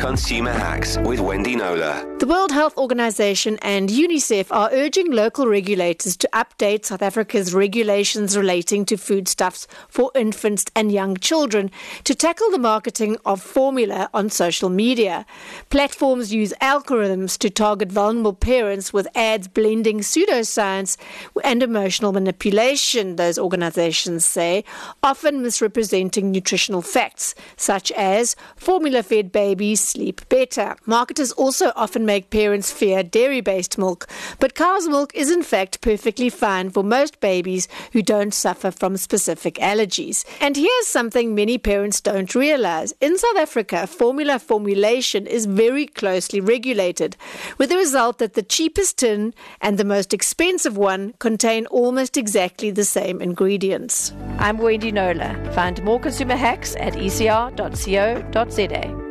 Consumer Hacks with Wendy Nola. The World Health Organization and UNICEF are urging local regulators to update South Africa's regulations relating to foodstuffs for infants and young children to tackle the marketing of formula on social media. Platforms use algorithms to target vulnerable parents with ads blending pseudoscience and emotional manipulation, those organizations say, often misrepresenting nutritional facts, such as formula-fed babies sleep better. Marketers also often make parents fear dairy-based milk, but cow's milk is in fact perfectly fine for most babies who don't suffer from specific allergies. And here's something many parents don't realize. In South Africa, formula formulation is very closely regulated, with the result that the cheapest tin and the most expensive one contain almost exactly the same ingredients. I'm Wendy Nola. Find more consumer hacks at ecr.co.za.